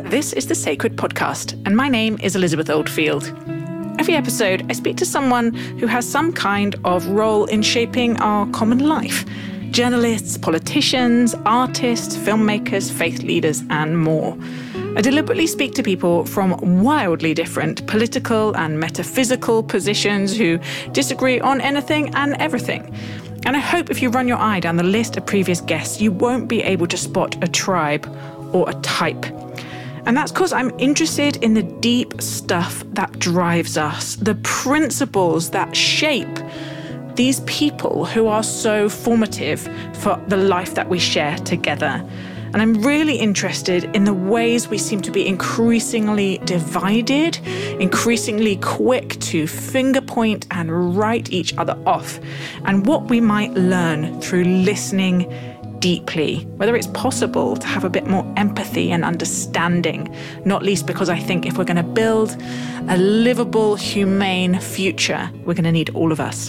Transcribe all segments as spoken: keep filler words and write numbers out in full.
this is the Sacred Podcast, and my name is Elizabeth Oldfield. Every episode, I speak to someone who has some kind of role in shaping our common life. Journalists, politicians, artists, filmmakers, faith leaders, and more. I deliberately speak to people from wildly different political and metaphysical positions who disagree on anything and everything. And I hope if you run your eye down the list of previous guests, you won't be able to spot a tribe or a type. And that's because I'm interested in the deep stuff that drives us, the principles that shape these people who are so formative for the life that we share together. And I'm really interested in the ways we seem to be increasingly divided, increasingly quick to finger point and write each other off, and what we might learn through listening deeply, whether it's possible to have a bit more empathy and understanding, not least because I think if we're going to build a livable, humane future, we're going to need all of us.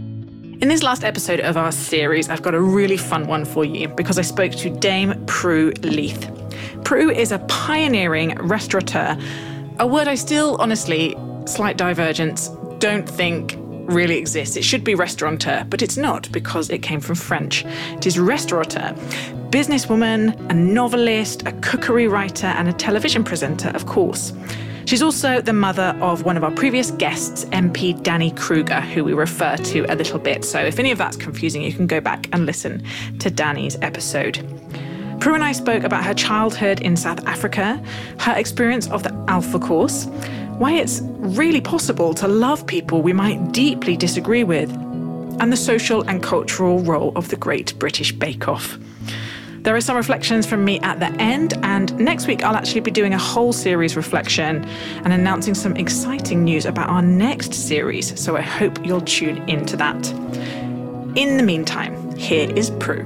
In this last episode of our series, I've got a really fun one for you because I spoke to Dame Prue Leith. Prue is a pioneering restaurateur, a word I still, honestly, slight divergence, don't think really exists. It should be restaurateur, but it's not because it came from French. It is restaurateur, businesswoman, a novelist, a cookery writer, and a television presenter, of course. She's also the mother of one of our previous guests, M P Danny Kruger, who we refer to a little bit. So if any of that's confusing, you can go back and listen to Danny's episode. Prue and I spoke about her childhood in South Africa, her experience of the Alpha Course, why it's really possible to love people we might deeply disagree with, and the social and cultural role of the Great British Bake Off. There are some reflections from me at the end, and next week I'll actually be doing a whole series reflection and announcing some exciting news about our next series, so I hope you'll tune into that. In the meantime, here is Prue.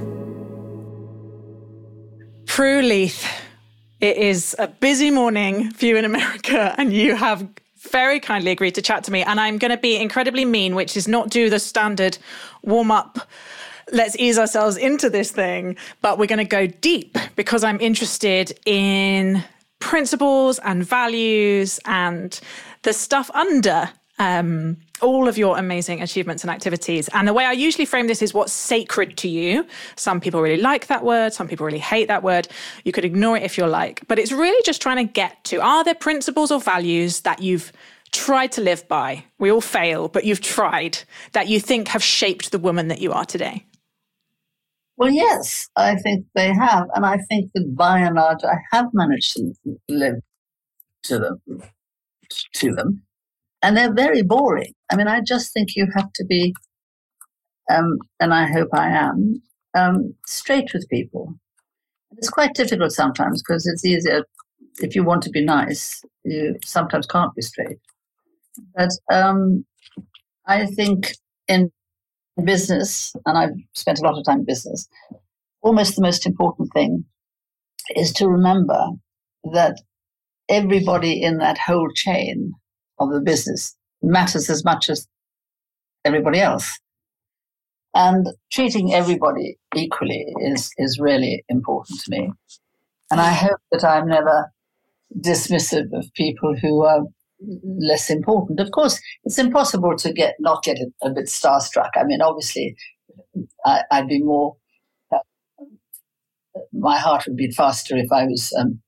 Prue Leith, it is a busy morning for you in America, and you have very kindly agreed to chat to me, and I'm going to be incredibly mean, which is not do the standard warm-up, let's ease ourselves into this thing, but we're going to go deep because I'm interested in principles and values and the stuff under um, all of your amazing achievements and activities. And the way I usually frame this is what's sacred to you. Some people really like that word. Some people really hate that word. You could ignore it if you're like, but it's really just trying to get to, are there principles or values that you've tried to live by? We all fail, but you've tried, that you think have shaped the woman that you are today? Well, yes, I think they have. And I think that by and large, I have managed to live to them, to them. And they're very boring. I mean, I just think you have to be, um, and I hope I am, um, straight with people. It's quite difficult sometimes because it's easier, if you want to be nice, you sometimes can't be straight. But um, I think in business, and I've spent a lot of time in business, almost the most important thing is to remember that everybody in that whole chain of the business matters as much as everybody else. And treating everybody equally is, is really important to me. And I hope that I'm never dismissive of people who are less important. Of course, it's impossible to get not get a, a bit starstruck. I mean, obviously, I, I'd be more, uh, my heart would beat faster if I was, um,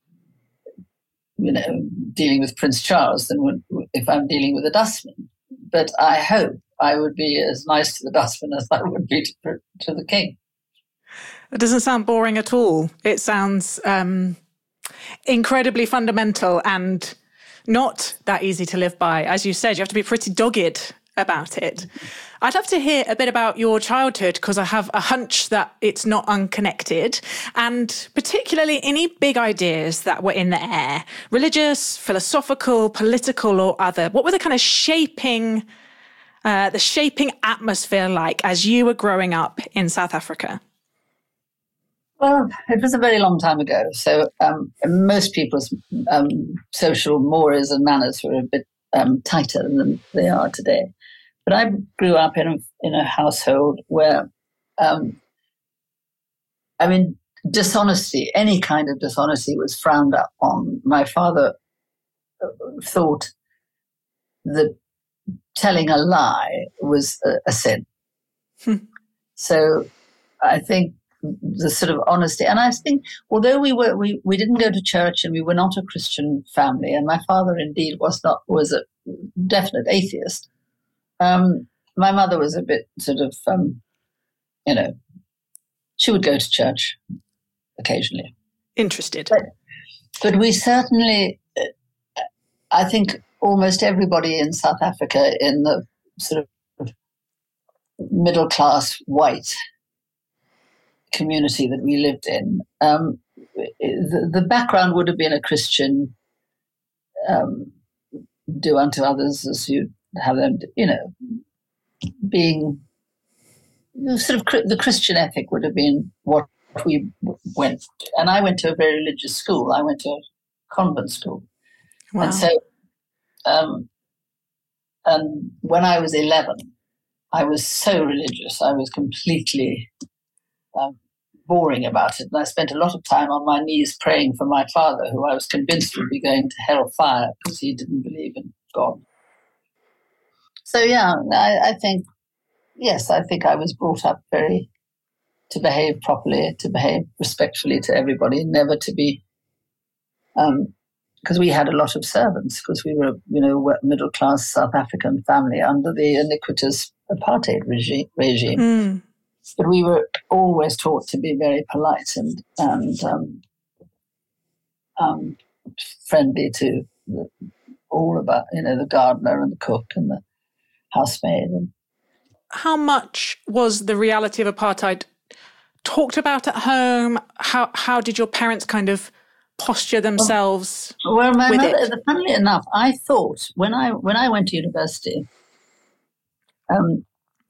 you know, dealing with Prince Charles than when, if I'm dealing with a dustman. But I hope I would be as nice to the dustman as I would be to, to the king. It doesn't sound boring at all. It sounds um, incredibly fundamental and not that easy to live by. As you said, you have to be pretty dogged about it. I'd love to hear a bit about your childhood because I have a hunch that it's not unconnected, and particularly any big ideas that were in the air, religious, philosophical, political or other. What were the kind of shaping, uh, the shaping atmosphere like as you were growing up in South Africa? Well, it was a very long time ago, so um, most people's um, social mores and manners were a bit um, tighter than they are today. But I grew up in a, in a household where, um, I mean, dishonesty, any kind of dishonesty was frowned upon. My father thought that telling a lie was a, a sin. Hmm. So I think the sort of honesty, and I think although we were we, we didn't go to church and we were not a Christian family, and my father indeed was not was a definite atheist. Um, my mother was a bit sort of um, you know, she would go to church occasionally. Interested, but, but we certainly, I think almost everybody in South Africa in the sort of middle class white community that we lived in, um, the, the background would have been a Christian, um, do unto others as you have them, you know, being sort of the Christian ethic would have been what we went. And I went to a very religious school. I went to a convent school. Wow. And so, um, and when I was eleven, I was so religious. I was completely Um, boring about it. And I spent a lot of time on my knees praying for my father, who I was convinced would be going to hellfire because he didn't believe in God. So, yeah, I, I think, yes, I think I was brought up very to behave properly, to behave respectfully to everybody, never to be, um, because we had a lot of servants, because we were, you know, middle-class South African family under the iniquitous apartheid regime. regime. Mm. But we were always taught to be very polite and and um, um, friendly to the, all about, you know, the gardener and the cook and the housemaid. And how much was the reality of apartheid talked about at home? How how did your parents kind of posture themselves? Well, well my with mother, it? Funnily enough, I thought when I when I went to university, um.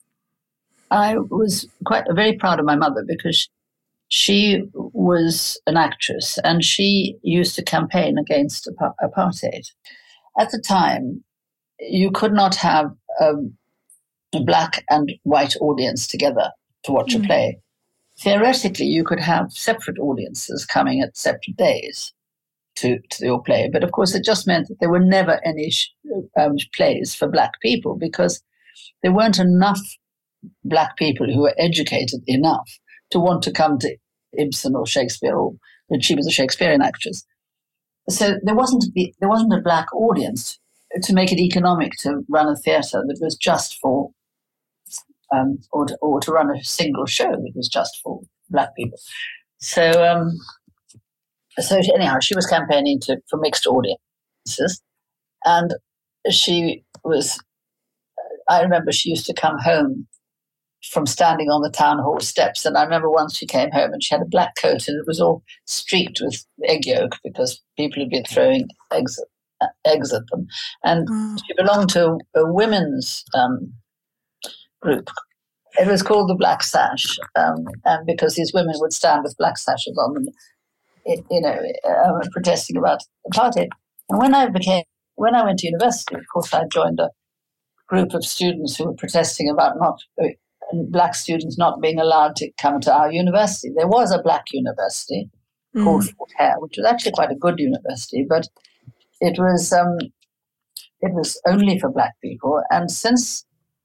I was quite very proud of my mother because she was an actress and she used to campaign against apartheid. At the time, you could not have um, a black and white audience together to watch mm. a play. Theoretically, you could have separate audiences coming at separate days to, to your play. But of course, it just meant that there were never any sh- um, plays for black people because there weren't enough black people who were educated enough to want to come to Ibsen or Shakespeare, or and she was a Shakespearean actress. So there wasn't the, there wasn't a black audience to make it economic to run a theatre that was just for, um, or to, or to run a single show that was just for black people. So, um, so anyhow, she was campaigning to for mixed audiences, and she was. I remember she used to come home from standing on the town hall steps. And I remember once she came home and she had a black coat and it was all streaked with egg yolk because people had been throwing eggs, uh, eggs at them. And mm. she belonged to a, a women's um, group. It was called the Black Sash, um, and because these women would stand with black sashes on them, it, you know, uh, protesting about apartheid. And when I became, when I went to university, of course, I joined a group of students who were protesting about not uh, black students not being allowed to come to our university. There was a black university mm. called Fort Hare, which was actually quite a good university, but it was um, it was only for black people. And since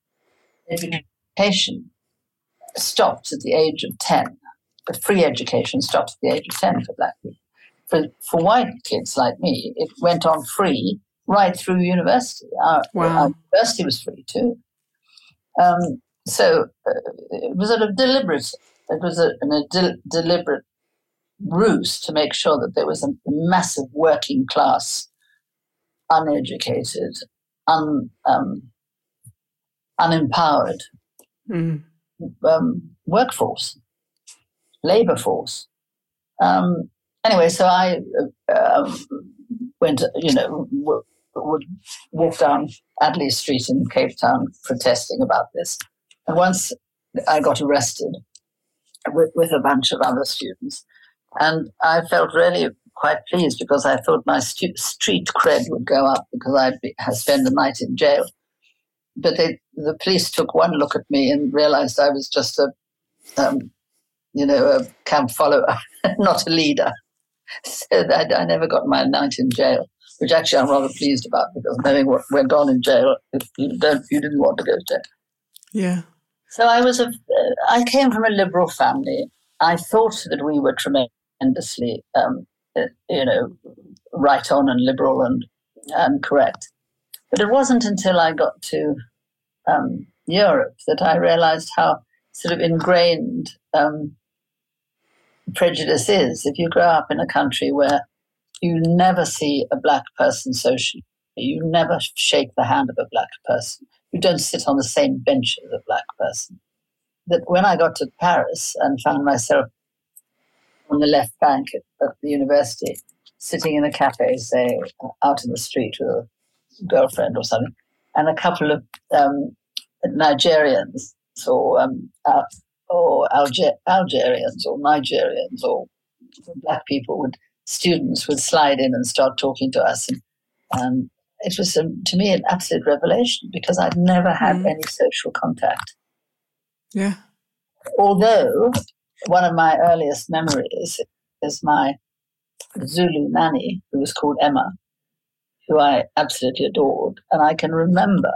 education stopped at the age of ten, the free education stopped at the age of ten for black people. For for white kids like me, it went on free right through university. Our, wow. our university was free too. Um, So uh, it was a deliberate, it was a, a de- deliberate ruse to make sure that there was a massive working class, uneducated, un, um, unempowered mm. um, workforce, labor force. Um, anyway, so I uh, went, you know, w- would walk down Adley Street in Cape Town protesting about this. And once I got arrested with, with a bunch of other students, and I felt really quite pleased because I thought my stu- street cred would go up because I'd be, I'd spend the night in jail. But they, the police took one look at me and realized I was just a um, you know, a camp follower, not a leader. So that I never got my night in jail, which actually I'm rather pleased about, because knowing what went on in jail, if you don't, you didn't want to go to jail. Yeah. So I was a, I came from a liberal family. I thought that we were tremendously, um, you know, right on and liberal and and correct. But it wasn't until I got to um, Europe that I realized how sort of ingrained um, prejudice is. If you grow up in a country where you never see a black person socially, you never shake the hand of a black person, you don't sit on the same bench as a black person, that when I got to Paris and found myself on the left bank at, at the university, sitting in a cafe, say, out in the street with a girlfriend or something, and a couple of um, Nigerians or um, uh, or Alger- Algerians or Nigerians or black people would, students would slide in and start talking to us. And, and it was, um, to me, an absolute revelation, because I'd never had mm. any social contact. Yeah. Although one of my earliest memories is my Zulu nanny, who was called Emma, who I absolutely adored. And I can remember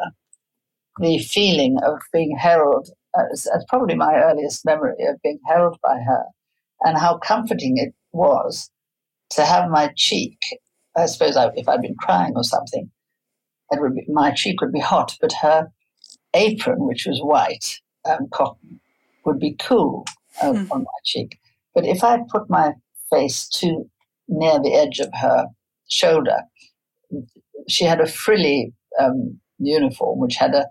the feeling of being held, as, as probably my earliest memory of being held by her, and how comforting it was to have my cheek, I suppose I, if I'd been crying or something, it would be, my cheek would be hot, but her apron, which was white, um, cotton, would be cool uh, mm. on my cheek. But if I put my face too near the edge of her shoulder, she had a frilly um, uniform which had a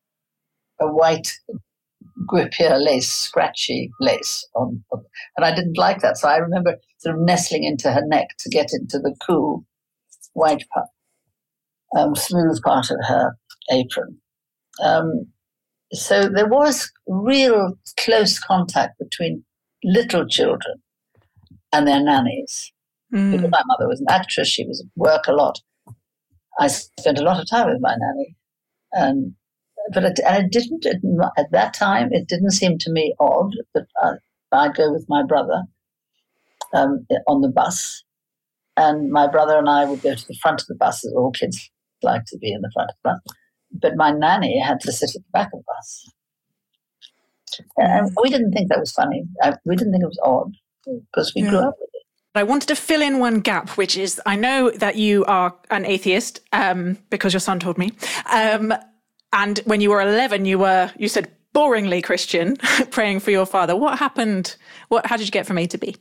a white guipure lace, scratchy lace on, and I didn't like that. So I remember sort of nestling into her neck to get into the cool white part, um, smooth part of her apron. Um, so there was real close contact between little children and their nannies. Mm. Because my mother was an actress, she was at work a lot. I spent a lot of time with my nanny, and but it, and it didn't at that time. It didn't seem to me odd that I, I'd go with my brother um, on the bus, and my brother and I would go to the front of the bus, as all kids like to be in the front of the bus. But my nanny had to sit at the back of the bus, and we didn't think that was funny. We didn't think it was odd, because we yeah. grew up with it. I wanted to fill in one gap, which is, I know that you are an atheist, um, because your son told me. Um, and when you were eleven, you were, you said, boringly Christian, praying for your father. What happened? What? How did you get from A to B?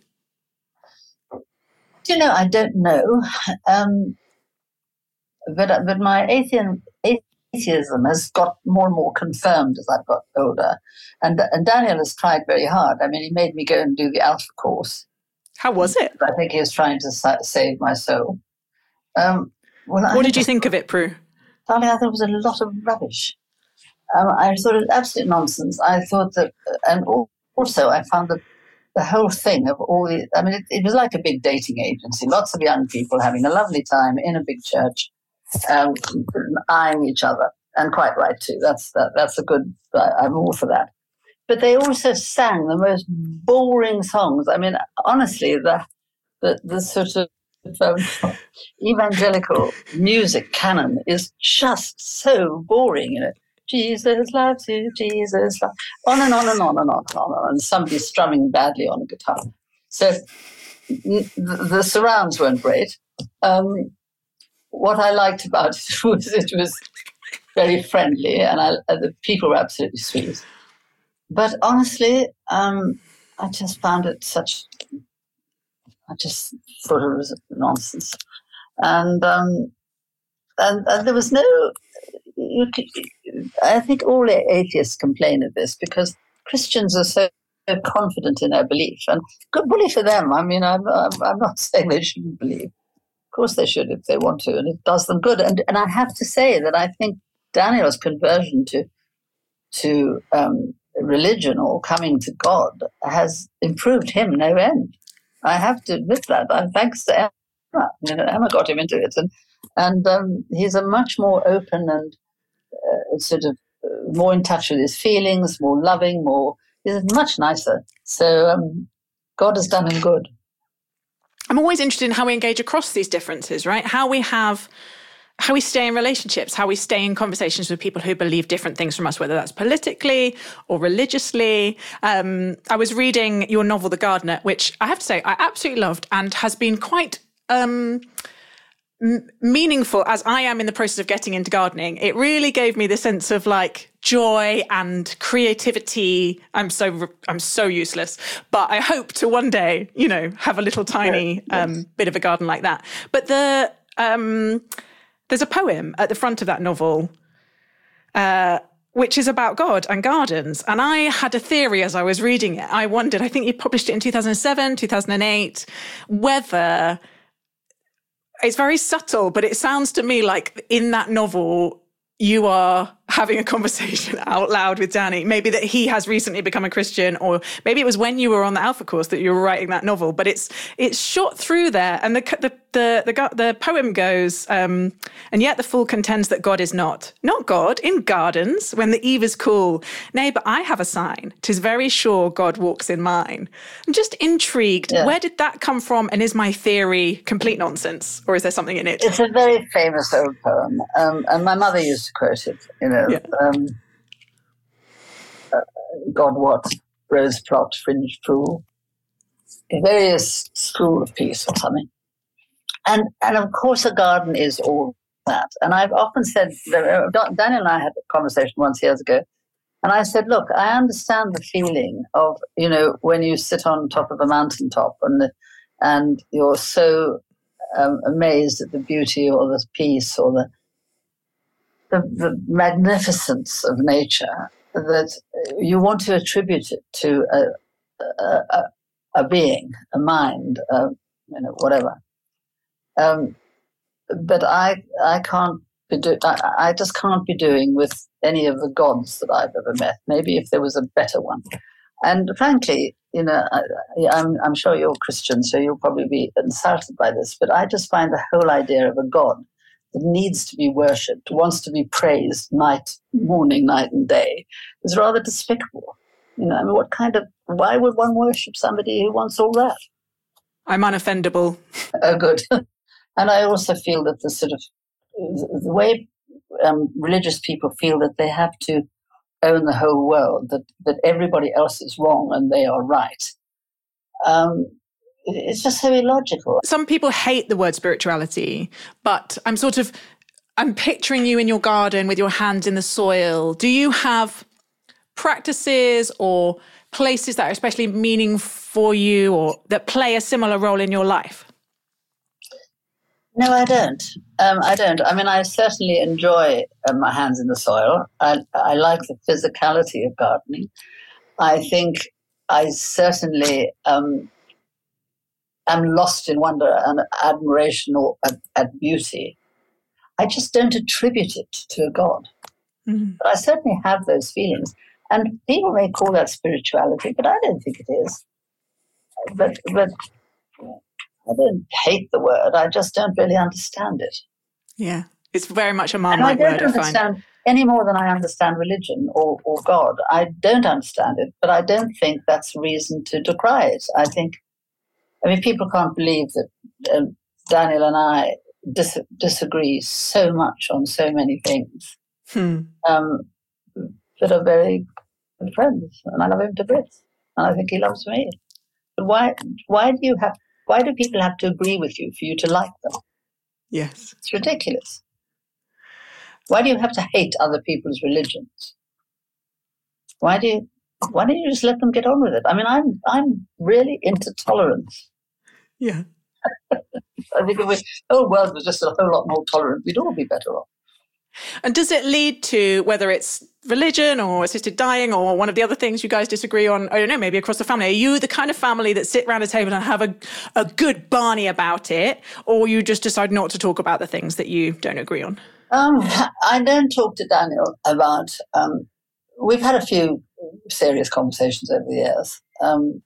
You know, I don't know. Um, but but my atheism, atheism has got more and more confirmed as I've got older. And, and Daniel has tried very hard. I mean, he made me go and do the Alpha course. How was it? I think he was trying to sa- save my soul. Um, well, what I did you think of it, Prue? Darling, I thought it was a lot of rubbish. Um, I thought it was absolute nonsense. I thought that, and also I found that the whole thing of all the, I mean, it, it was like a big dating agency. Lots of young people having a lovely time in a big church, um, eyeing each other, and quite right too. That's that, that's a good, I'm all for that. But they also sang the most boring songs. I mean, honestly, the the, the sort of um, evangelical music canon is just so boring, you know. Jesus loves you, Jesus loves on and on and on and on and on, and somebody strumming badly on a guitar. So the, the surrounds weren't great. Um, what I liked about it was it was very friendly, and I, the people were absolutely sweet. But honestly, um, I just found it such, I just thought it was nonsense. And um, and, and there was no, you could, I think all atheists complain of this, because Christians are so confident in their belief. And good bully for them. I mean, I'm, I'm, I'm not saying they shouldn't believe. Of course they should if they want to, and it does them good. And, and I have to say that I think Daniel's conversion to to um, religion or coming to God has improved him no end. I have to admit that. And thanks to Emma, you know, Emma got him into it, and and um, he's a much more open and uh, sort of uh, more in touch with his feelings, more loving, more. He's much nicer. So um, God has done him good. I'm always interested in how we engage across these differences, right? How we have, how we stay in relationships, how we stay in conversations with people who believe different things from us, whether that's politically or religiously. Um, I was reading your novel, The Gardener, which I have to say I absolutely loved and has been quite um, m- meaningful as I am in the process of getting into gardening. It really gave me the sense of like joy and creativity. I'm so I'm so useless, but I hope to one day, you know, have a little tiny um, bit of a garden like that. But the um, there's a poem at the front of that novel, uh, which is about God and gardens. And I had a theory as I was reading it. I wondered, I think you published it in two thousand seven, two thousand eight, whether it's very subtle, but it sounds to me like in that novel, you are having a conversation out loud with Danny. Maybe that he has recently become a Christian, or maybe it was when you were on the Alpha course that you were writing that novel. But it's it's shot through there, and the the the the, the poem goes, um, and yet the fool contends that God is not, not God in gardens when the eve is cool. Nay, but I have a sign. 'Tis very sure God walks in mine. I'm just intrigued. Yeah. Where did that come from? And is my theory complete nonsense, or is there something in it? It's a very famous old poem, um, and my mother used to quote it. You know, yeah. um, uh, God what, rose plot, fringed pool, a various school of peace or something. And and of course a garden is all that. And I've often said, that, Daniel and I had a conversation once years ago, and I said, look, I understand the feeling of, you know, when you sit on top of a mountaintop and, and you're so um, amazed at the beauty or the peace or the The, the magnificence of nature that you want to attribute it to a, a, a, a being, a mind, uh, you know, whatever. Um, but I, I can't be do, I, I just can't be doing with any of the gods that I've ever met. Maybe if there was a better one. And frankly, you know, I, I'm, I'm sure you're Christian, so you'll probably be insulted by this. But I just find the whole idea of a god that needs to be worshipped, wants to be praised night, morning, night and day, is rather despicable. You know, I mean, what kind of, why would one worship somebody who wants all that? I'm unoffendable. Oh, good. And I also feel that the sort of, the way um, religious people feel that they have to own the whole world, that, that everybody else is wrong and they are right. Um, It's just so illogical. Some people hate the word spirituality, but I'm sort of, I'm picturing you in your garden with your hands in the soil. Do you have practices or places that are especially meaning for you or that play a similar role in your life? No, I don't. Um, I don't. I mean, I certainly enjoy uh, my hands in the soil. I, I like the physicality of gardening. I think I certainly... Um, I'm lost in wonder and admiration or at, at beauty. I just don't attribute it to a god. Mm-hmm. But I certainly have those feelings. And people may call that spirituality, but I don't think it is. But, but I don't hate the word. I just don't really understand it. Yeah, it's very much a Marmite word. I don't understand I any more than I understand religion or, or God. I don't understand it, but I don't think that's reason to decry it. I think I mean, people can't believe that uh, Daniel and I dis- disagree so much on so many things, hmm. um, but are very good friends, and I love him to bits, and I think he loves me. But why? Why do you have? Why do people have to agree with you for you to like them? Yes, it's ridiculous. Why do you have to hate other people's religions? Why do you? Why don't you just let them get on with it? I mean, I'm I'm really into tolerance. Yeah. I think if the whole world was just a whole lot more tolerant, we'd all be better off. And does it lead to, whether it's religion or assisted dying or one of the other things you guys disagree on, I don't know, maybe across the family, are you the kind of family that sit around a table and have a, a good Barney about it, or you just decide not to talk about the things that you don't agree on? Um, I don't talk to Daniel about, um, we've had a few serious conversations over the years, um,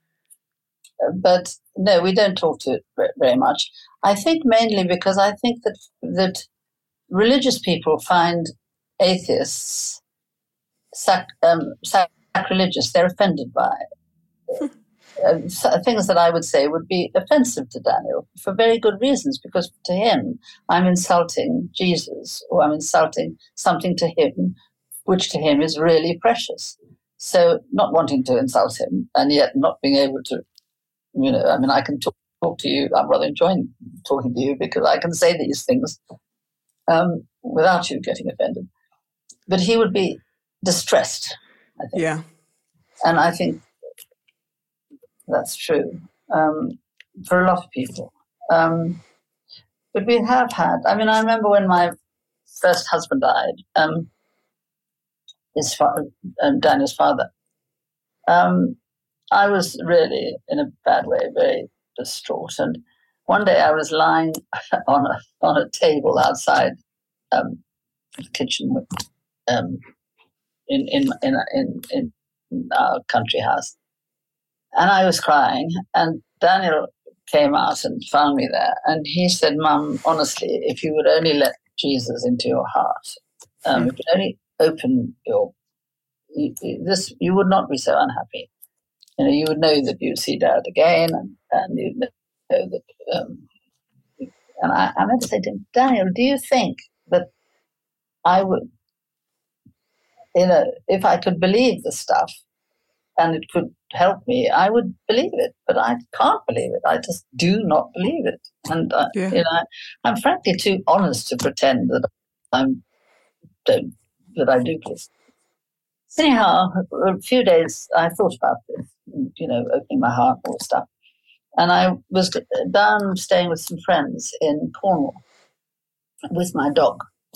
but no, we don't talk to it very much. I think mainly because I think that that religious people find atheists sac- um, sacrilegious. They're offended by uh, things that I would say would be offensive to Daniel for very good reasons, because to him, I'm insulting Jesus, or I'm insulting something to him, which to him is really precious. So not wanting to insult him and yet not being able to, you know, I mean, I can talk, talk to you. I'm rather enjoying talking to you because I can say these things um, without you getting offended. But he would be distressed, I think. Yeah. And I think that's true um, for a lot of people. Um, but we have had, I mean, I remember when my first husband died, um, his father, um, Daniel's father, um, I was really in a bad way, very distraught. And one day I was lying on a on a table outside um, the kitchen um, in, in in in in our country house, and I was crying. And Daniel came out and found me there, and he said, "Mum, honestly, if you would only let Jesus into your heart, um, mm. if you could only open your You, this, you would not be so unhappy. You know, you would know that you'd see Dad again, and, and you'd know that." Um, and I, I meant to say to him, "Daniel, do you think that I would, you know, if I could believe the stuff and it could help me, I would believe it. But I can't believe it. I just do not believe it. And uh, yeah. you know, I, I'm frankly too honest to pretend that I'm don't, that I do believe." Anyhow, a few days I thought about this, you know, opening my heart and all this stuff. And I was down staying with some friends in Cornwall with my dog.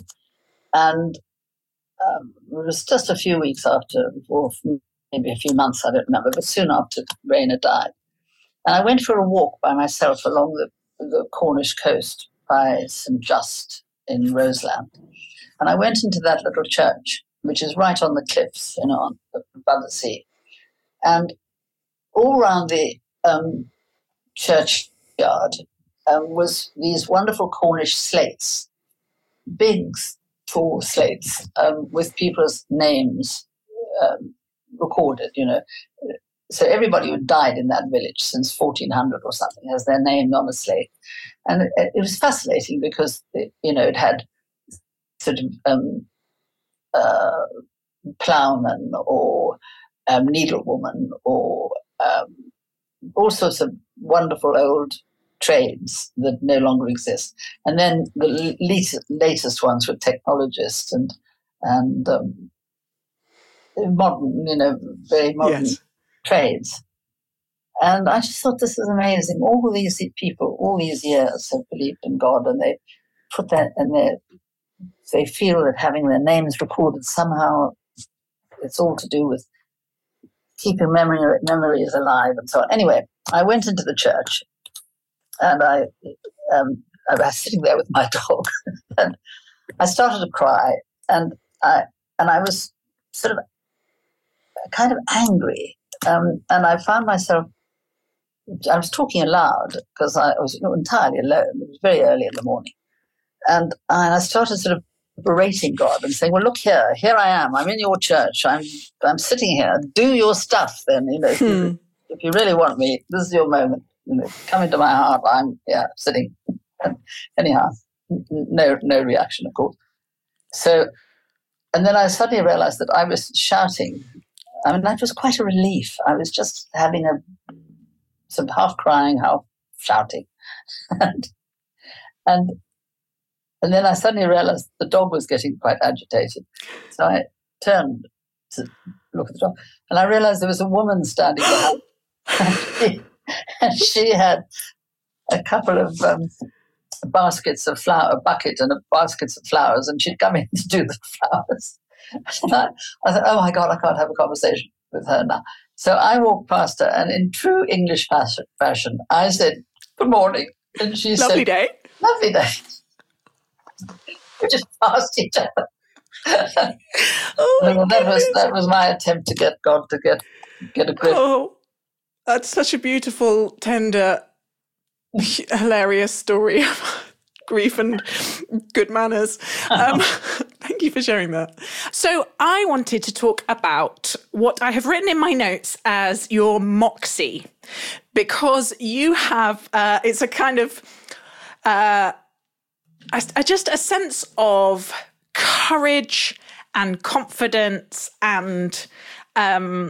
And um, it was just a few weeks after, or maybe a few months, I don't remember, but soon after Raina died. And I went for a walk by myself along the, the Cornish coast by Saint Just in Roseland. And I went into that little church, which is right on the cliffs, you know, on, above the sea. And all around the um, churchyard um, was these wonderful Cornish slates, big, tall slates um, with people's names um, recorded, you know. So everybody who died in that village since fourteen hundred or something has their name on a slate. And it, it was fascinating because, it, you know, it had sort of Um, Uh, ploughman or um, needlewoman or um, all sorts of wonderful old trades that no longer exist. And then the latest, latest ones were technologists and and um, modern, you know, very modern yes. trades. And I just thought, this is amazing. All these people, all these years have believed in God, and they put that in their They feel that having their names recorded somehow, it's all to do with keeping memory memories alive and so on. Anyway, I went into the church, and I, um, I was sitting there with my dog, and I started to cry, and I and I was sort of kind of angry, um, and I found myself. I was talking aloud because I was entirely alone. It was very early in the morning, and and I started sort of berating God and saying, "Well, look here, here I am. I'm in your church. I'm I'm sitting here. Do your stuff, then. You know, if, hmm. you, if you really want me, this is your moment. You know, come into my heart. I'm yeah, sitting." Anyhow, no no reaction, of course. So, and then I suddenly realized that I was shouting. I mean, that was quite a relief. I was just having a some half crying, half shouting, and and. And then I suddenly realized the dog was getting quite agitated. So I turned to look at the dog, and I realized there was a woman standing behind. and, she, and she had a couple of um, baskets of flower, a bucket and a baskets of flowers, and she'd come in to do the flowers. And I, I thought, oh my God, I can't have a conversation with her now. So I walked past her, and in true English fashion, I said, "Good morning." And she Lovely said, day. Lovely day. We just passed each other. Oh well, that was that was my attempt to get God to get get a grip. Oh, that's such a beautiful, tender, hilarious story. grief and good manners. Um, thank you for sharing that. So I wanted to talk about what I have written in my notes as your moxie, because you have, uh, it's a kind of, uh, a, a, just a sense of courage and confidence and um,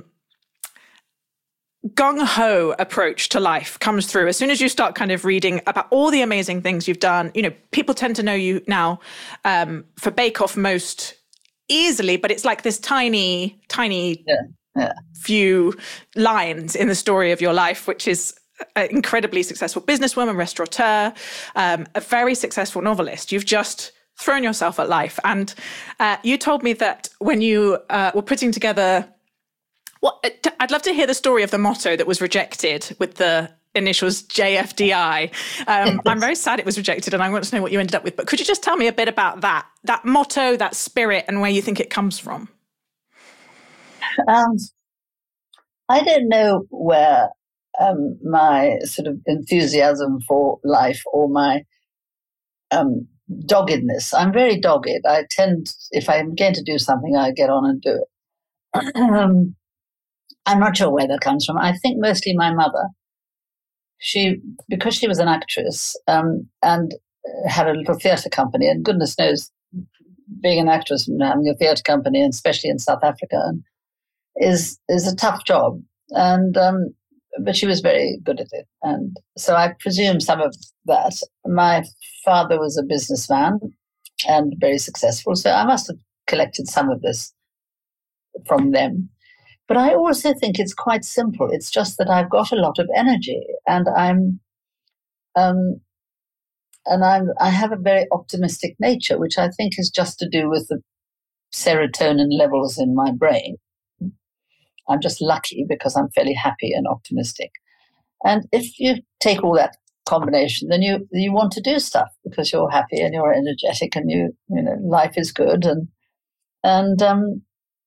gung-ho approach to life comes through as soon as you start kind of reading about all the amazing things you've done. You know, people tend to know you now um, for Bake Off most easily, but it's like this tiny, tiny yeah, yeah. few lines in the story of your life, which is an incredibly successful businesswoman, restaurateur, um, a very successful novelist. You've just thrown yourself at life. And uh, you told me that when you uh, were putting together Well, I'd love to hear the story of the motto that was rejected with the initials J F D I. Um, I'm very sad it was rejected, and I want to know what you ended up with. But could you just tell me a bit about that, that motto, that spirit, and where you think it comes from? Um, I don't know where um, my sort of enthusiasm for life or my um, doggedness. I'm very dogged. I tend, if I'm going to do something, I get on and do it. um, I'm not sure where that comes from. I think mostly my mother. She, because she was an actress um, and had a little theatre company, and goodness knows, being an actress and having a theatre company, and especially in South Africa, is is a tough job. And um, but she was very good at it, and so I presume some of that. My father was a businessman and very successful, so I must have collected some of this from them. But I also think it's quite simple. It's just that I've got a lot of energy, and I'm, um, and I'm, I have a very optimistic nature, which I think is just to do with the serotonin levels in my brain. I'm just lucky because I'm fairly happy and optimistic. And if you take all that combination, then you you want to do stuff because you're happy and you're energetic and you you know life is good and and um.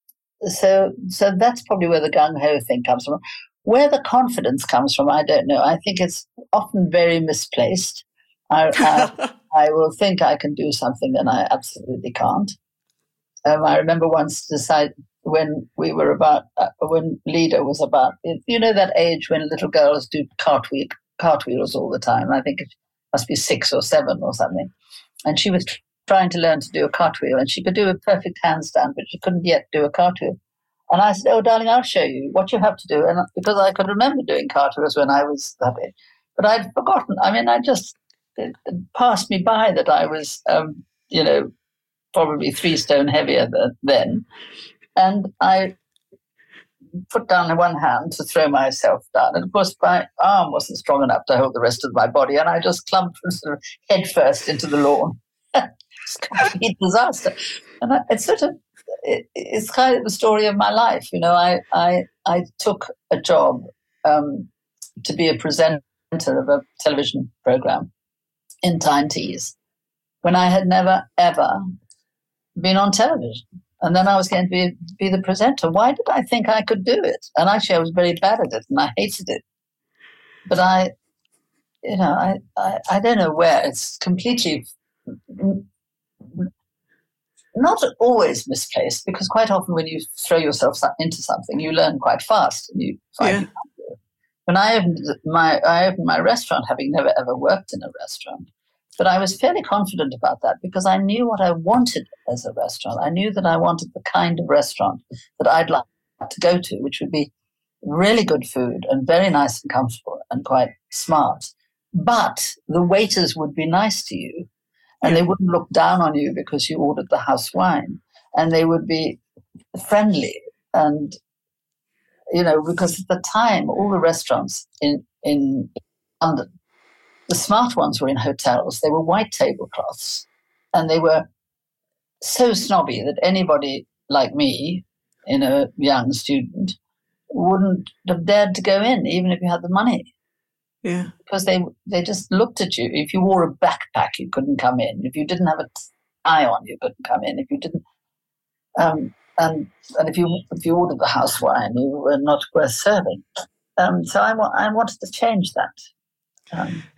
So, so that's probably where the gung-ho thing comes from. Where the confidence comes from, I don't know. I think it's often very misplaced. I, I, I will think I can do something and I absolutely can't. Um, I remember once decide when we were about, uh, when Lida was about, you know, that age when little girls do cartwheel, cartwheels all the time. I think it must be six or seven or something. And she was trying to learn to do a cartwheel, and she could do a perfect handstand, but she couldn't yet do a cartwheel. And I said, "Oh, darling, I'll show you what you have to do." And because I could remember doing cartwheels when I was that age, but I'd forgotten. I mean, I just it, it passed me by that I was, um, you know, probably three stone heavier than, then, and I put down one hand to throw myself down, and of course my arm wasn't strong enough to hold the rest of my body, and I just clumped sort of head first into the lawn. It's a complete disaster. And I, it's sort of, it, it's kind of the story of my life. You know, I, I, I took a job um, to be a presenter of a television program in Tyne Tees when I had never, ever been on television. And then I was going to be, be the presenter. Why did I think I could do it? And actually I was very bad at it and I hated it. But I, you know, I, I, I don't know where. It's completely not always misplaced, because quite often when you throw yourself into something, you learn quite fast and you find yeah. you can't do it. When I opened my I opened my restaurant, having never ever worked in a restaurant, but I was fairly confident about that because I knew what I wanted as a restaurant. I knew that I wanted the kind of restaurant that I'd like to go to, which would be really good food and very nice and comfortable and quite smart. But the waiters would be nice to you. And yeah. they wouldn't look down on you because you ordered the house wine. And they would be friendly. And, you know, because at the time, all the restaurants in, in London, the smart ones were in hotels. They were white tablecloths. And they were so snobby that anybody like me, you know, young student, wouldn't have dared to go in, even if you had the money. Yeah. Because they they just looked at you. If you wore a backpack, you couldn't come in. If you didn't have a tie on, you couldn't come in. If you didn't, um, and and if you if you ordered the house wine, you were not worth serving. Um, so I I wanted to change that. Um,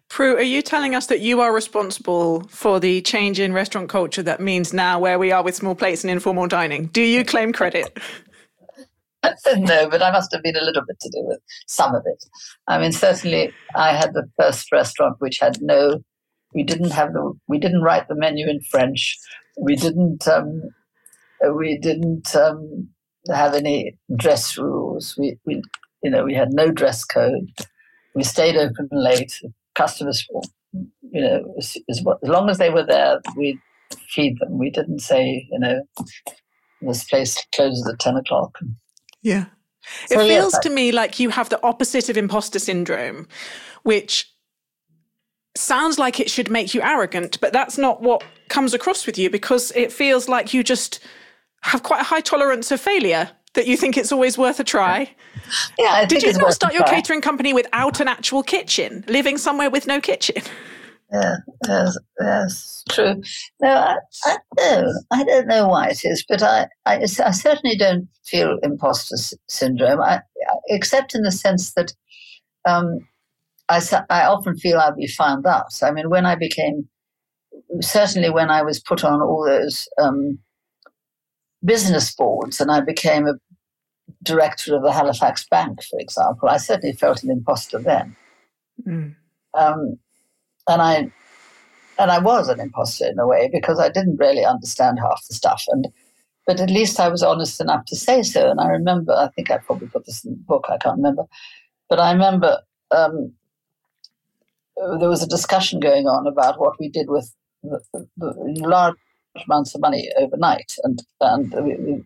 Prue, are you telling us that you are responsible for the change in restaurant culture that means now where we are with small plates and informal dining? Do you claim credit? No, but I must have been a little bit to do with some of it. I mean, certainly I had the first restaurant which had no, we didn't have the, we didn't write the menu in French. We didn't, um, we didn't um, have any dress rules. We, we, you know, we had no dress code. We stayed open late. Customers, you know, as, as long as they were there, we'd feed them. We didn't say, you know, this place closes at ten o'clock. Yeah. It so, feels yes, to me like you have the opposite of imposter syndrome, which sounds like it should make you arrogant, but that's not what comes across with you, because it feels like you just have quite a high tolerance of failure, that you think it's always worth a try. Yeah, I Did think you not start your catering company without an actual kitchen, living somewhere with no kitchen? Yeah, yes, yes, true. No, I, I no, I don't know why it is, but I, I, I certainly don't feel imposter s- syndrome, I, except in the sense that um, I, I often feel I'll be found out. I mean, when I became, certainly when I was put on all those um, business boards and I became a director of the Halifax Bank, for example, I certainly felt an imposter then. Mm. Um, and I and I was an imposter in a way, because I didn't really understand half the stuff. And but at least I was honest enough to say so. And I remember, I think I probably put this in the book, I can't remember. But I remember um, there was a discussion going on about what we did with the, the, the large amounts of money overnight. And, and we,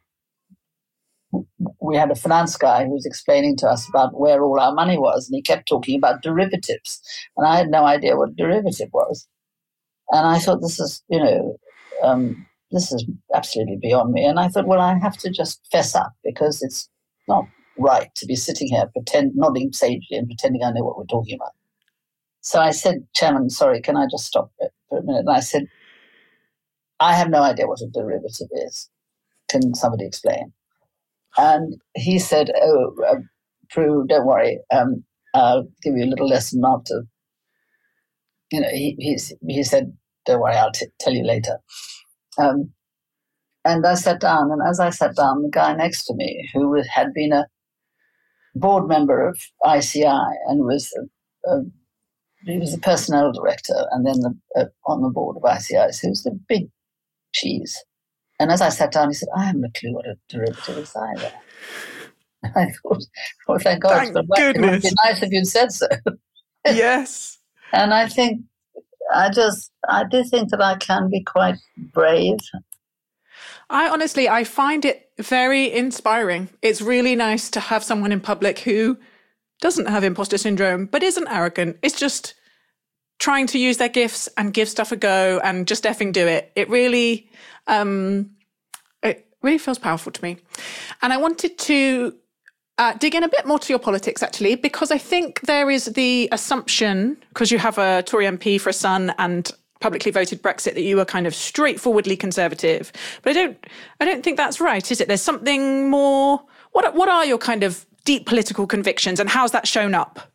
we had a finance guy who was explaining to us about where all our money was, and he kept talking about derivatives, and I had no idea what a derivative was. And I thought, this is, you know, um, this is absolutely beyond me. And I thought, well, I have to just fess up, because it's not right to be sitting here pretend nodding sagely and pretending I know what we're talking about. So I said, Chairman, sorry, can I just stop for a minute? And I said, I have no idea what a derivative is. Can somebody explain? And he said, oh, uh, Prue, don't worry. Um, I'll give you a little lesson after. You know, he he's, he said, don't worry, I'll t- tell you later. Um, and I sat down, and as I sat down, the guy next to me, who had been a board member of I C I and was a, a, he was the personnel director, and then the, uh, on the board of I C I, so he was the big cheese. And as I sat down, he said, I haven't a clue what a derivative is either. And I thought, well, thank God. Thank but goodness. It would be nice if you'd said so. Yes. And I think, I just, I do think that I can be quite brave. I honestly, I find it very inspiring. It's really nice to have someone in public who doesn't have imposter syndrome, but isn't arrogant. It's just trying to use their gifts and give stuff a go and just effing do it. It really, um, it really feels powerful to me. And I wanted to uh, dig in a bit more to your politics, actually, because I think there is the assumption, because you have a Tory M P for a son and publicly voted Brexit, that you are kind of straightforwardly conservative. But I don't, I don't think that's right, is it? There's something more. What, what are your kind of deep political convictions, and how's that shown up?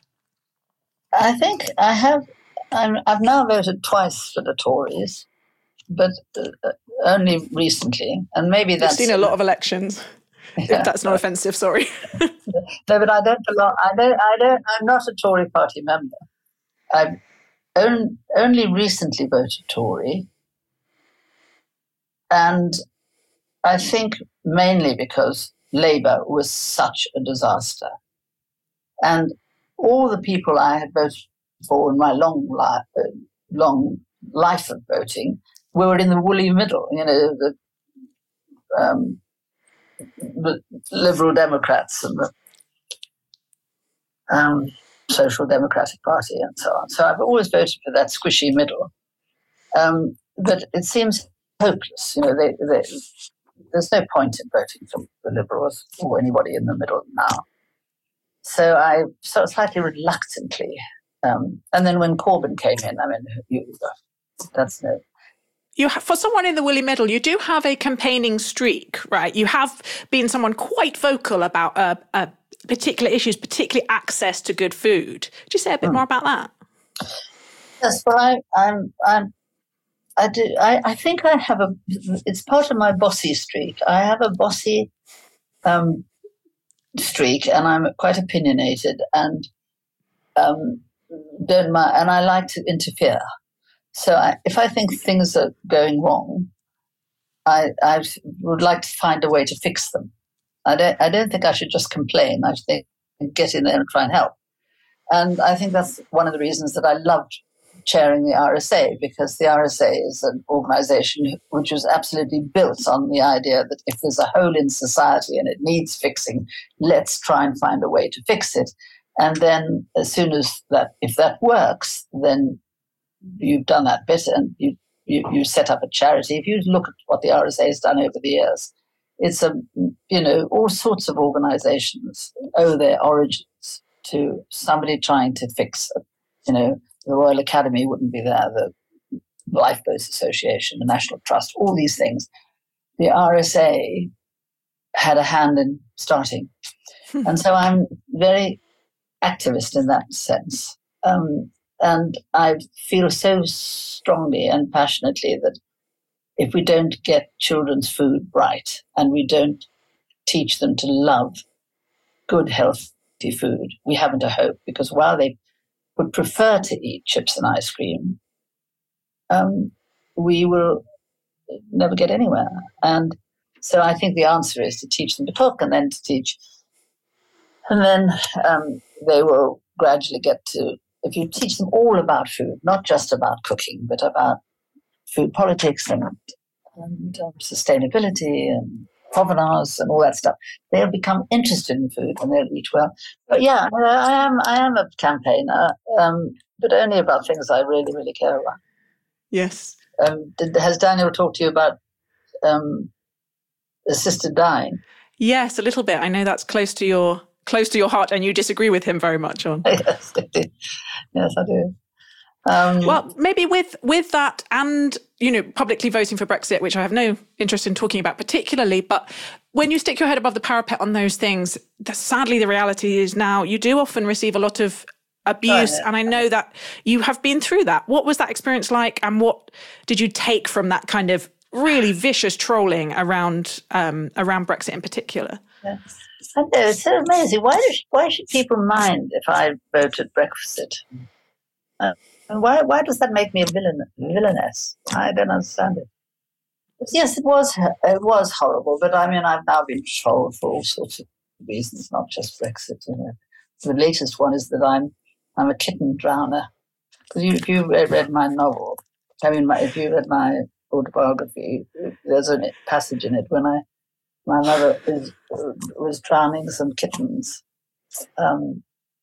I think I have. I'm, I've now voted twice for the Tories, but uh, only recently, and maybe that's. You've seen a lot of elections. Yeah. If that's not offensive, sorry. No, but I don't belong. I don't. I don't. I'm not a Tory party member. I've on, only recently voted Tory, and I think mainly because Labour was such a disaster, and all the people I had voted for in my long life, uh, long life of voting were in the woolly middle. You know, the, um, the Liberal Democrats and the um, Social Democratic Party and so on. So I've always voted for that squishy middle. Um, but it seems hopeless. You know, they, they, there's no point in voting for the Liberals or anybody in the middle now. So I sort of slightly reluctantly. Um, and then when Corbyn came in, I mean, you, that's no. You have, for someone in the woolly middle, you do have a campaigning streak, right? You have been someone quite vocal about uh, uh, particular issues, particularly access to good food. Could you say a bit mm. more about that? Yes, well, I, I'm, I'm, I do. I, I think I have a. It's part of my bossy streak. I have a bossy um, streak, and I'm quite opinionated, and um, don't mind, and I like to interfere. So I, if I think things are going wrong, I, I would like to find a way to fix them. I don't. I don't think I should just complain. I should get in there and try and help. And I think that's one of the reasons that I loved chairing the R S A, because the R S A is an organization which was absolutely built on the idea that if there's a hole in society and it needs fixing, let's try and find a way to fix it. And then as soon as that, if that works, then you've done that bit and you, you, you set up a charity. If you look at what the R S A has done over the years, it's a, you know, all sorts of organizations owe their origins to somebody trying to fix, you know, the Royal Academy wouldn't be there, the Lifeboats Association, the National Trust, all these things. The R S A had a hand in starting. And so I'm very activist in that sense. Um, and I feel so strongly and passionately that if we don't get children's food right and we don't teach them to love good, healthy food, we haven't a hope, because while they would prefer to eat chips and ice cream, um, we will never get anywhere. And so I think the answer is to teach them to cook, and then to teach, and then um, they will gradually get to, if you teach them all about food, not just about cooking, but about food politics and, and um, sustainability and provenance and all that stuff, they'll become interested in food and they'll eat well. But yeah, I am I am a campaigner, um, but only about things I really, really care about. Yes. Um, did, has Daniel talked to you about um, assisted dying? Yes, a little bit. I know that's close to your close to your heart, and you disagree with him very much on. Yes, I do. Yes, I do. Um, well, maybe with with that and, you know, publicly voting for Brexit, which I have no interest in talking about particularly, but when you stick your head above the parapet on those things, the, sadly, the reality is now you do often receive a lot of abuse. Oh, yeah. And I know that you have been through that. What was that experience like? And what did you take from that kind of really vicious trolling around um, around Brexit in particular? Yes. I know, it's so amazing. Why, does, why should people mind if I voted Brexit? Uh, And why why does that make me a villain, villainess? I don't understand it. But yes, it was it was horrible. But I mean, I've now been trolled for all sorts of reasons, not just Brexit. You know, the latest one is that I'm I'm a kitten drowner. Because you, if you read, read my novel, I mean, my, if you read my autobiography, there's a passage in it when I my mother is, was drowning some kittens. Um,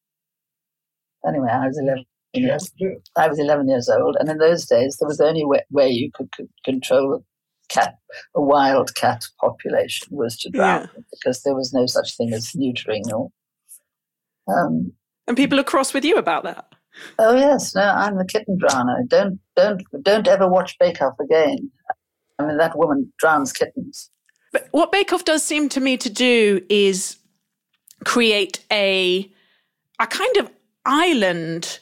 anyway, I was eleven. Yes, I was eleven years old, and in those days, there was the only way, way you could, could control a cat, a wild cat population, was to drown yeah. them, because there was no such thing as neutering or. Um, and people are cross with you about that. Oh yes, no, I'm the kitten drowner. Don't don't don't ever watch Bake Off again. I mean, that woman drowns kittens. But what Bake Off does seem to me to do is create a a kind of island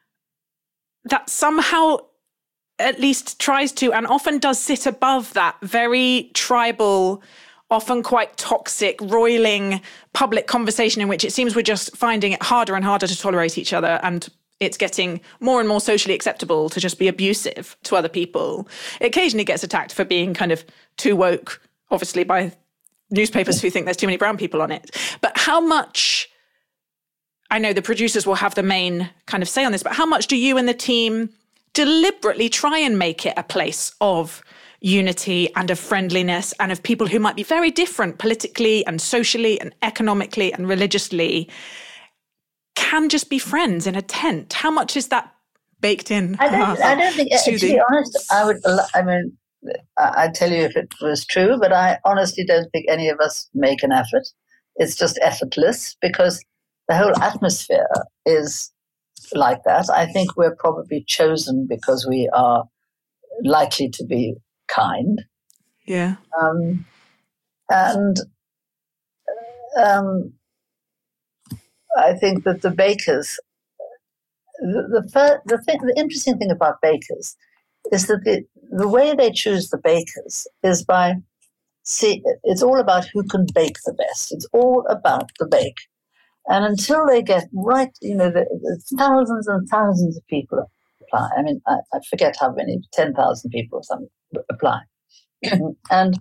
that somehow at least tries to, and often does, sit above that very tribal, often quite toxic, roiling public conversation in which it seems we're just finding it harder and harder to tolerate each other, and it's getting more and more socially acceptable to just be abusive to other people. It occasionally gets attacked for being kind of too woke, obviously, by newspapers who think there's too many brown people on it. But how much... I know the producers will have the main kind of say on this, but how much do you and the team deliberately try and make it a place of unity and of friendliness and of people who might be very different politically and socially and economically and religiously can just be friends in a tent? How much is that baked in? I don't, I don't think, to, to be honest, I would, I mean, I'd tell you if it was true, but I honestly don't think any of us make an effort. It's just effortless, because the whole atmosphere is like that. I think we're probably chosen because we are likely to be kind. Yeah. Um, and um, I think that the bakers the the, fir- the thing, the interesting thing about bakers is that the the way they choose the bakers is by see. It's all about who can bake the best. It's all about the bake, and until they get right, you know, the, the thousands and thousands of people apply. I mean, I, I forget how many, ten thousand people or something apply, and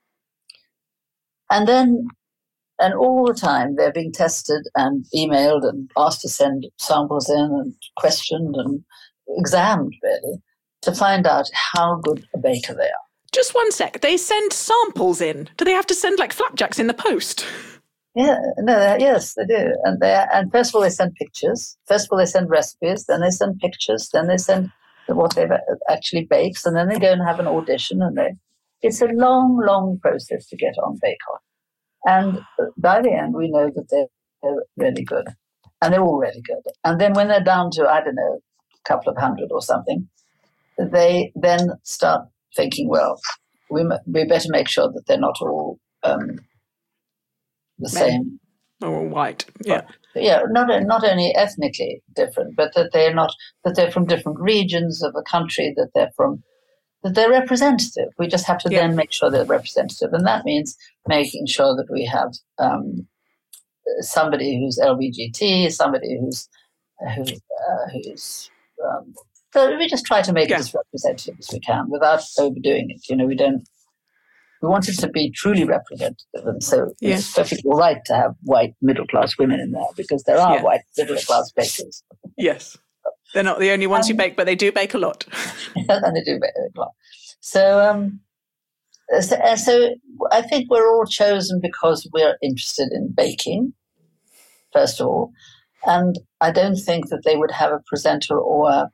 and then. And all the time they're being tested and emailed and asked to send samples in and questioned and examined, really, to find out how good a baker they are. Just one sec. They send samples in. Do they have to send like flapjacks in the post? Yeah, no, yes, they do. And they and first of all they send pictures. First of all they send recipes. Then they send pictures. Then they send what they've actually baked, and then they go and have an audition. And they, it's a long, long process to get on Bake Off. And by the end, we know that they're, they're really good. And they're all really good. And then when they're down to, I don't know, a couple of hundred or something, they then start thinking, well, we we better make sure that they're not all um, the Men. same. Or white, yeah. But, yeah, not not only ethnically different, but that they're not that they're from different regions of the country, that they're from that they're representative. We just have to yeah. then make sure they're representative. And that means making sure that we have um, somebody who's L G B T, somebody who's, who, uh, who's um, so we just try to make yeah. it as representative as we can without overdoing it. You know, we don't, we want it to be truly representative. And so yeah. it's perfectly all right to have white middle-class women in there because there are yeah. white middle-class bakers. Yes. They're not the only ones um, who bake, but they do bake a lot. And they do bake a lot. So, um, so, so I think we're all chosen because we're interested in baking, first of all. And I don't think that they would have a presenter or a,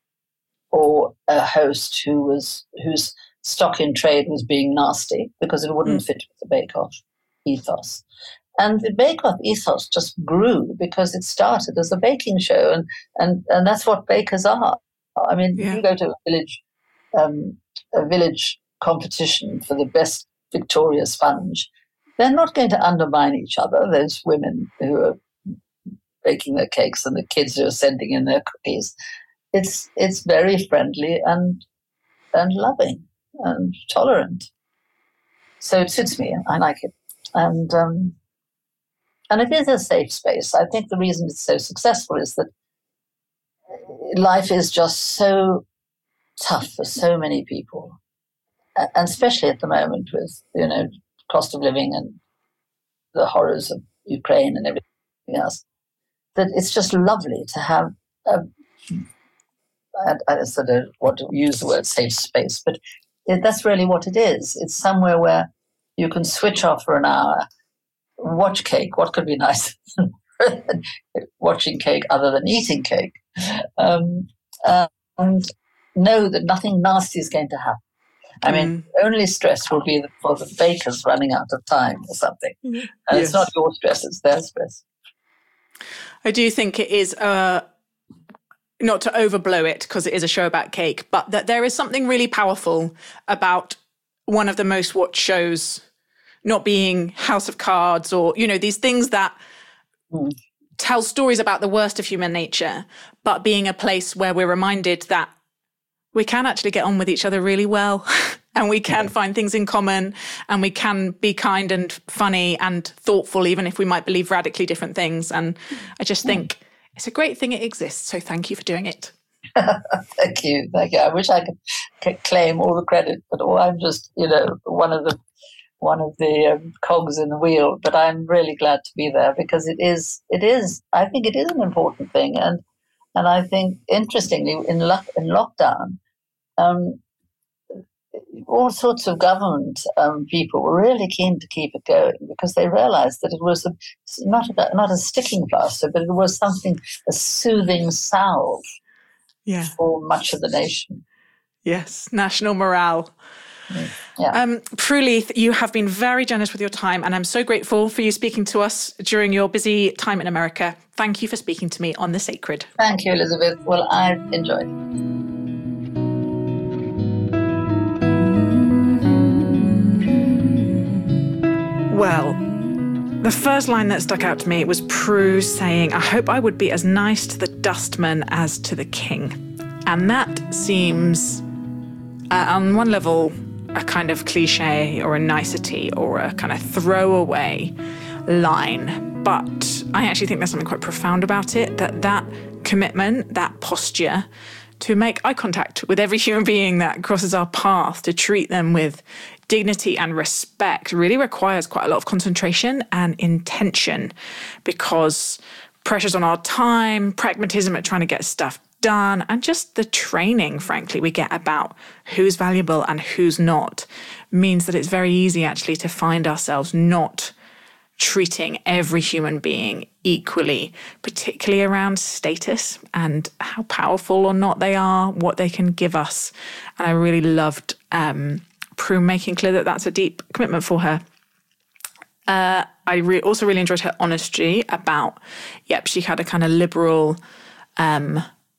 or a host who was whose stock in trade was being nasty, because it wouldn't mm. fit with the Bake Off ethos. And the Bake Off ethos just grew because it started as a baking show, and, and, and that's what bakers are. I mean, yeah. you go to a village, um, a village competition for the best Victoria sponge, they're not going to undermine each other, those women who are baking their cakes and the kids who are sending in their cookies. It's it's very friendly and and loving and tolerant. So it suits me. I like it. And um, and it is a safe space. I think the reason it's so successful is that life is just so tough for so many people, and especially at the moment with, you know, cost of living and the horrors of Ukraine and everything else, that it's just lovely to have a, I, I sort of want to use the word safe space, but it, that's really what it is. It's somewhere where you can switch off for an hour, watch cake. What could be nicer than watching cake other than eating cake? Um, uh, and know that nothing nasty is going to happen. I mean, mm. only stress will be for the bakers running out of time or something. And yes. It's not your stress, it's their stress. I do think it is, uh, not to overblow it because it is a show about cake, but that there is something really powerful about one of the most watched shows not being House of Cards or, you know, these things that mm. tell stories about the worst of human nature, but being a place where we're reminded that we can actually get on with each other really well and we can yeah. find things in common and we can be kind and funny and thoughtful, even if we might believe radically different things. And I just think yeah. it's a great thing it exists. So thank you for doing it. Thank you. Thank you. I wish I could, could claim all the credit, but oh, I'm just, you know, one of the one of the um, cogs in the wheel. But I'm really glad to be there because it is, it is, I think it is an important thing. And and I think, interestingly, in, lo- in lockdown, Um, all sorts of government um, people were really keen to keep it going because they realized that it was a, not a, not a sticking plaster, but it was something, a soothing salve yeah. for much of the nation. Yes, national morale. Yeah. Um, Prue Leith, you have been very generous with your time, and I'm so grateful for you speaking to us during your busy time in America. Thank you for speaking to me on The Sacred. Thank you, Elizabeth. Well, I've enjoyed it. Well, The first line that stuck out to me was Prue saying, "I hope I would be as nice to the dustman as to the king." And that seems, uh, on one level, a kind of cliche or a nicety or a kind of throwaway line. But I actually think there's something quite profound about it, that that commitment, that posture to make eye contact with every human being that crosses our path, to treat them with dignity and respect, really requires quite a lot of concentration and intention, because pressures on our time, pragmatism at trying to get stuff done, and just the training, frankly, we get about who's valuable and who's not, means that it's very easy actually to find ourselves not treating every human being equally, particularly around status and how powerful or not they are, what they can give us. And I really loved um, Prue making clear that that's a deep commitment for her. Uh, I re- also really enjoyed her honesty about, yep, she had a kind of liberal um,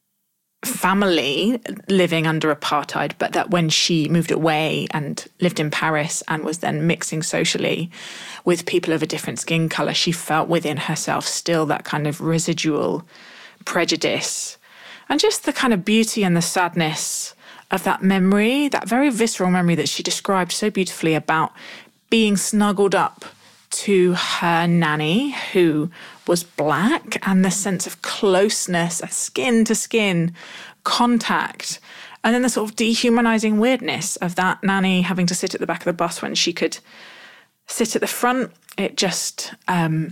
family living under apartheid, but that when she moved away and lived in Paris and was then mixing socially with people of a different skin colour, she felt within herself still that kind of residual prejudice and just the kind of beauty and the sadness of that memory, that very visceral memory that she described so beautifully about being snuggled up to her nanny who was black, and the sense of closeness, a skin to skin contact, and then the sort of dehumanizing weirdness of that nanny having to sit at the back of the bus when she could sit at the front. It just, um,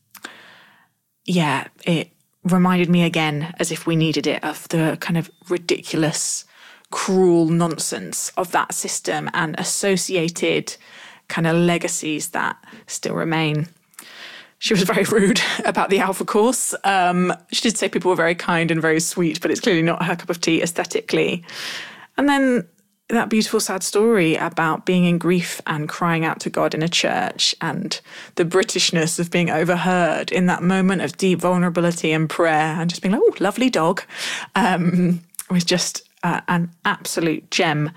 yeah, it reminded me again, as if we needed it, of the kind of ridiculous, cruel nonsense of that system and associated kind of legacies that still remain. She was very rude about the Alpha Course. Um, she did say people were very kind and very sweet, but it's clearly not her cup of tea aesthetically. And then that beautiful, sad story about being in grief and crying out to God in a church, and the Britishness of being overheard in that moment of deep vulnerability and prayer, and just being like, oh, lovely dog, um, was just uh, an absolute gem.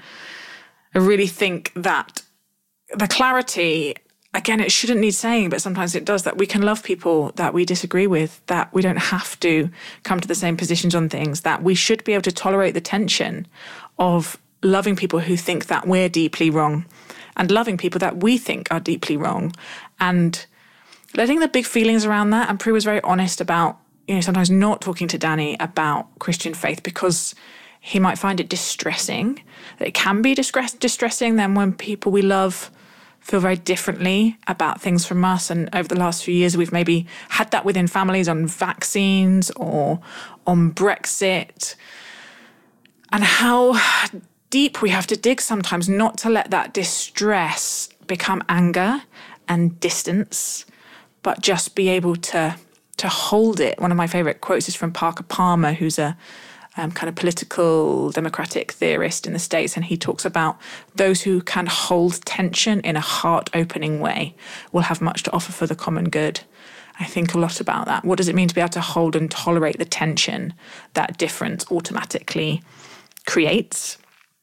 I really think that the clarity, again, it shouldn't need saying, but sometimes it does, that we can love people that we disagree with, that we don't have to come to the same positions on things, that we should be able to tolerate the tension of loving people who think that we're deeply wrong and loving people that we think are deeply wrong, and letting the big feelings around that. And Prue was very honest about, you know, sometimes not talking to Danny about Christian faith because he might find it distressing, that it can be distress- distressing then when people we love feel very differently about things from us. And over the last few years, we've maybe had that within families on vaccines or on Brexit, and how deep we have to dig sometimes not to let that distress become anger and distance, but just be able to, to hold it. One of my favourite quotes is from Parker Palmer, who's a Um, kind of political democratic theorist in the States, and he talks about those who can hold tension in a heart-opening way will have much to offer for the common good. I think a lot about that. What does it mean to be able to hold and tolerate the tension that difference automatically creates?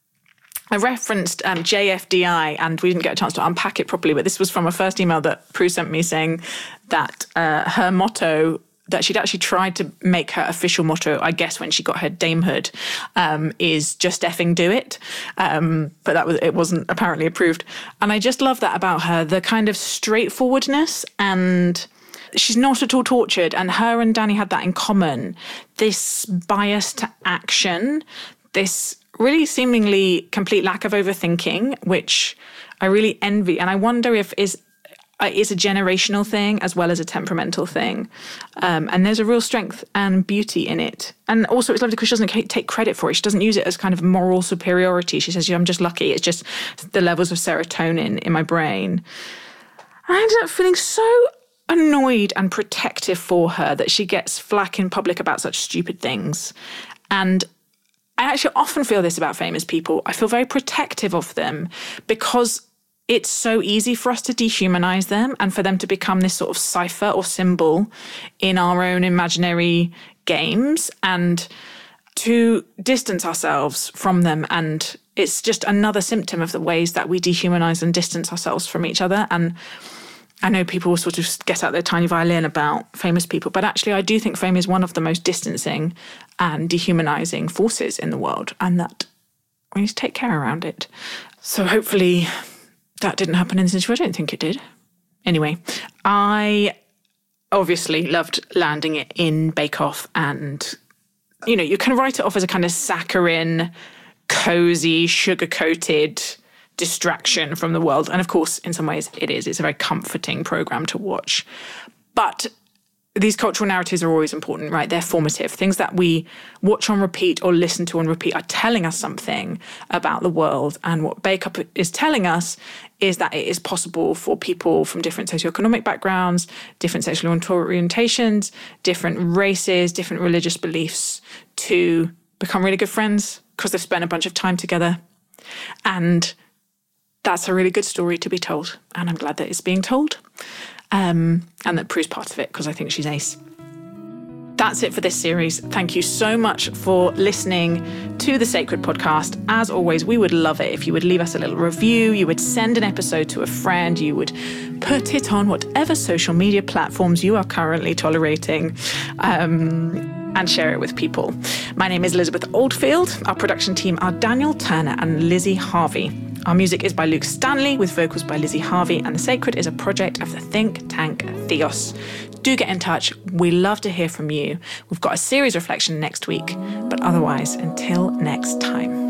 I referenced um, J F D I, and we didn't get a chance to unpack it properly, but this was from a first email that Prue sent me saying that uh, her motto, that she'd actually tried to make her official motto, I guess, when she got her damehood, um, is just effing do it. Um, but that was it wasn't apparently approved. And I just love that about her, the kind of straightforwardness, and she's not at all tortured. And her and Danny had that in common, this bias to action, this really seemingly complete lack of overthinking, which I really envy. And I wonder if is Uh, is a generational thing as well as a temperamental thing. Um, and there's a real strength and beauty in it. And also it's lovely because she doesn't take credit for it. She doesn't use it as kind of moral superiority. She says, I'm just lucky. It's just the levels of serotonin in my brain. And I ended up feeling so annoyed and protective for her that she gets flack in public about such stupid things. And I actually often feel this about famous people. I feel very protective of them because it's so easy for us to dehumanize them and for them to become this sort of cipher or symbol in our own imaginary games, and to distance ourselves from them. And it's just another symptom of the ways that we dehumanize and distance ourselves from each other. And I know people sort of get out their tiny violin about famous people, but actually I do think fame is one of the most distancing and dehumanizing forces in the world, and that we need to take care around it. So hopefully that didn't happen in this interview. I don't think it did. Anyway, I obviously loved landing it in Bake Off, and, you know, you can write it off as a kind of saccharine, cozy, sugar-coated distraction from the world. And of course, in some ways it is. It's a very comforting programme to watch. But these cultural narratives are always important, right? They're formative. Things that we watch on repeat or listen to on repeat are telling us something about the world. And what Bake Off is telling us is that it is possible for people from different socioeconomic backgrounds, different sexual orientations, different races, different religious beliefs to become really good friends because they've spent a bunch of time together. And that's a really good story to be told. And I'm glad that it's being told. Um, and that Prue's part of it, because I think she's ace. That's it for this series. Thank you so much for listening to the Sacred Podcast. As always, we would love it if you would leave us a little review, you would send an episode to a friend, you would put it on whatever social media platforms you are currently tolerating, um, and share it with people. My name is Elizabeth Oldfield. Our production team are Daniel Turner and Lizzie Harvey. Our music is by Luke Stanley, with vocals by Lizzie Harvey, and The Sacred is a project of the think tank Theos. Do get in touch. We love to hear from you. We've got a series reflection next week, but otherwise, until next time.